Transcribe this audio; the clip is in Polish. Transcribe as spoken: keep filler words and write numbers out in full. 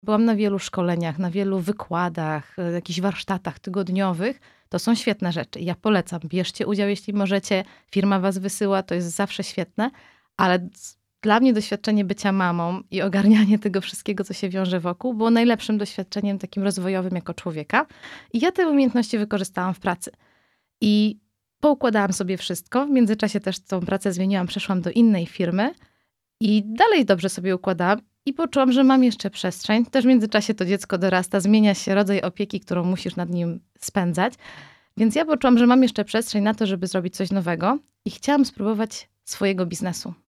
Byłam na wielu szkoleniach, na wielu wykładach, e, jakichś warsztatach tygodniowych. To są świetne rzeczy. Ja polecam. Bierzcie udział, jeśli możecie. Firma was wysyła, to jest zawsze świetne. Ale c- dla mnie doświadczenie bycia mamą i ogarnianie tego wszystkiego, co się wiąże wokół, było najlepszym doświadczeniem takim rozwojowym jako człowieka. I ja te umiejętności wykorzystałam w pracy. I poukładałam sobie wszystko. W międzyczasie też tą pracę zmieniłam, przeszłam do innej firmy i dalej dobrze sobie układałam. I poczułam, że mam jeszcze przestrzeń. Też w międzyczasie to dziecko dorasta, zmienia się rodzaj opieki, którą musisz nad nim spędzać. Więc ja poczułam, że mam jeszcze przestrzeń na to, żeby zrobić coś nowego i chciałam spróbować swojego biznesu.